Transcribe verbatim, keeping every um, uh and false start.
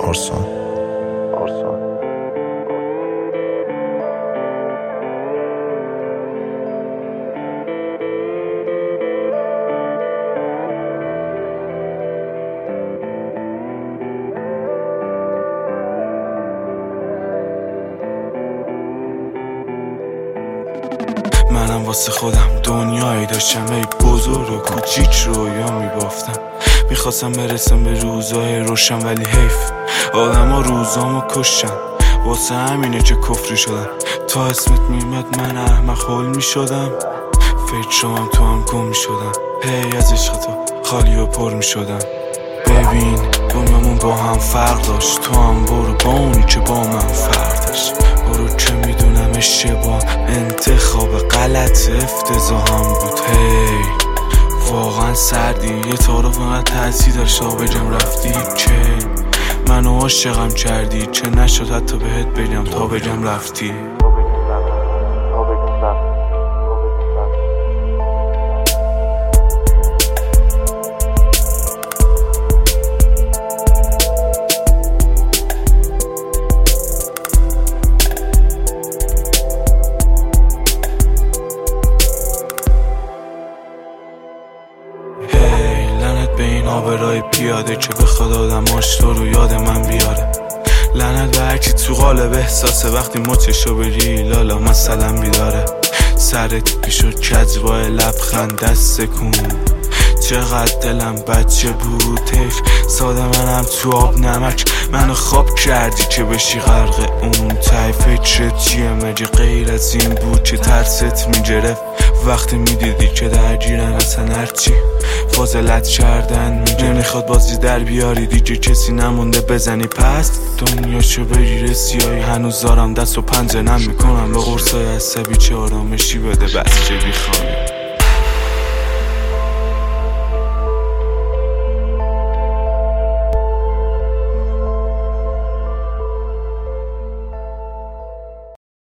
آرسان آرسان منم واسه خودم دنیایی داشتم ای بزرگ و کوچیک رویا میبافتم. میخواستم برسم به روزای روشن ولی حیف آدم ها روزامو کشتن. واسه همینه که کفری شدم. تا اسمت میمد من احمق حل میشدم. فکر شدم تو هم گم میشدم. هی از عشق تو خالی و پر میشدم. ببین دنیامون با هم فرق داشت. تو هم برو با اونی که با من فرق داشت. برو که میدونم اشتباه انتخاب غلط افتضاح هم بود. هی واقعا سردی یه تعارف انقدر تأثیر داشت تا بگم رفتی که منو عاشقم کردی. چه نشد حتی بهت بگم تا بگم رفتی. به این آبرای پیاده که بخواد آدماش تو رو یاد من بیاره. لعنت به هرکی تو قالب احساسه وقتی مچشو بری لالا مثلا بیداره. سرت پیشو کجوای لبخند دست کن. چقدر دلم بچه بودش ساده منم تو آب نمک. منو خواب کردی که بشی غرق اون تای. فکرت چیه مگه غیر از این بود که ترست میگرفت وقتی میدیدی که درگیرن اصلا هرچی فاضلت کردن میگه. نمیخواد بازی در بیاری دیگه کسی نمونده بزنی پست. دنیاشو بگیره سیایی هنوز دارم دست و پنجه نم میکنم به قرصای عصبی چه آرامشی بده بس که بیخوابی.